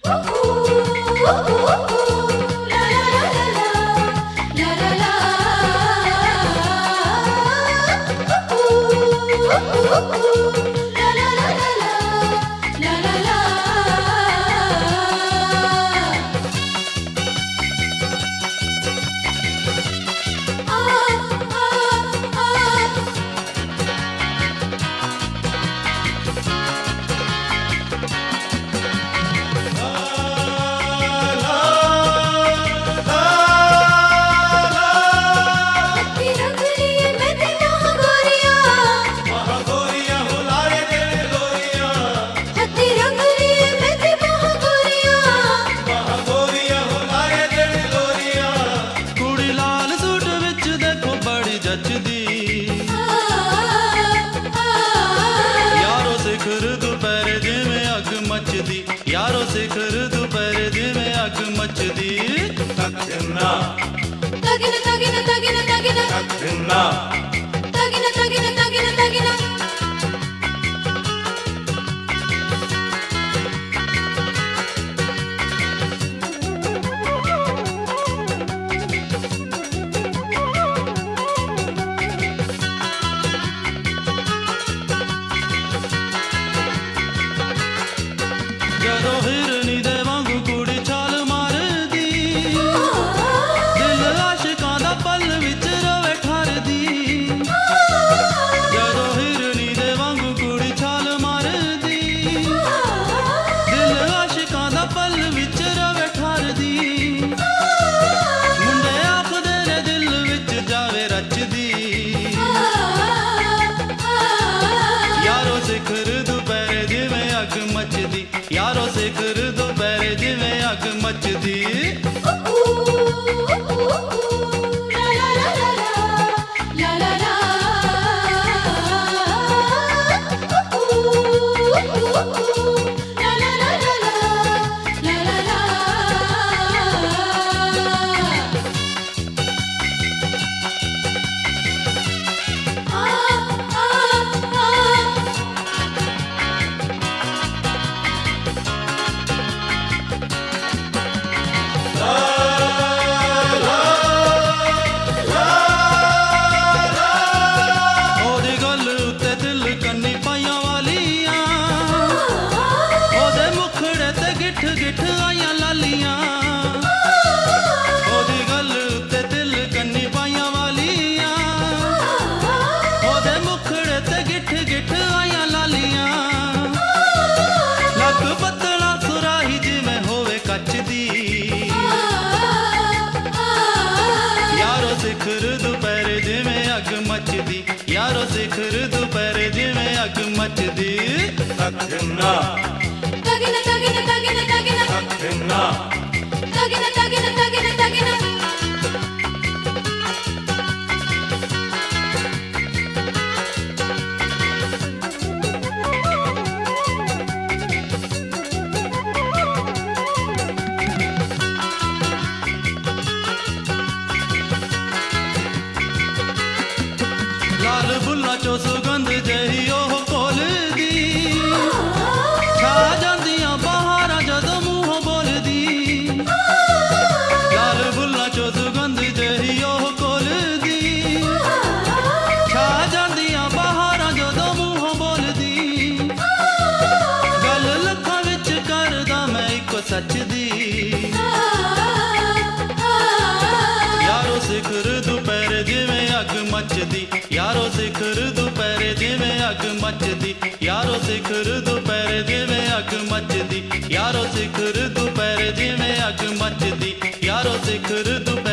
यारो सिखर दोपहर जिवें अग मचदी तगना तगना तगना तगना तगना तगना तगना तगना तगना तगना जदों हिरनी दे वांगू कुड़ी छाल मारदी दिल आशिकां दा पल विच रवे ठारदी जदों हिरनी दे वांगू कुड़ी छाल मारदी दिल आशिकां दा पल विच रवे ठारदी मुंडे आखदे ने दिल विच जावे रचदी यारो सिखर दोपहर जिवें अग मचदी यारो सिखर दोपहर जिवें अग मचदी गिठ आइयां लालियां ओदी गल ते दिल कन्नी पाइयां वालियां ओदे मुखड़े ते गिठ गिठ आइयां लालियां लग पतला सुराही जिवें होवे कच दी यारो सिखर दोपहर जिवें अग मचदी यारो सिखर दोपहर जिवें अग मचदी तगना तगना तगना तगना तगना तगना तगना तगना तगना तगना लाल बुल्ला चो सुगंध जही ओह कोलदी छा जांदियां बहारां जदों मूंहों बोलदी लाल बुल्ला चो सुगंध जही ओह कोलदी छा जांदियां बहारां जदों मूंहों बोलदी गल लखां विच करदा मैं इको सच दी यारो सिखर दोपहर जिवें अग मचदी यारो सिखर दोपहर जिवें अग मचदी यारो सिखर दोपहर जिवें अग मचदी यारो सिखर दोपहर जिवें अग मचदी यारो सिखर दोपहर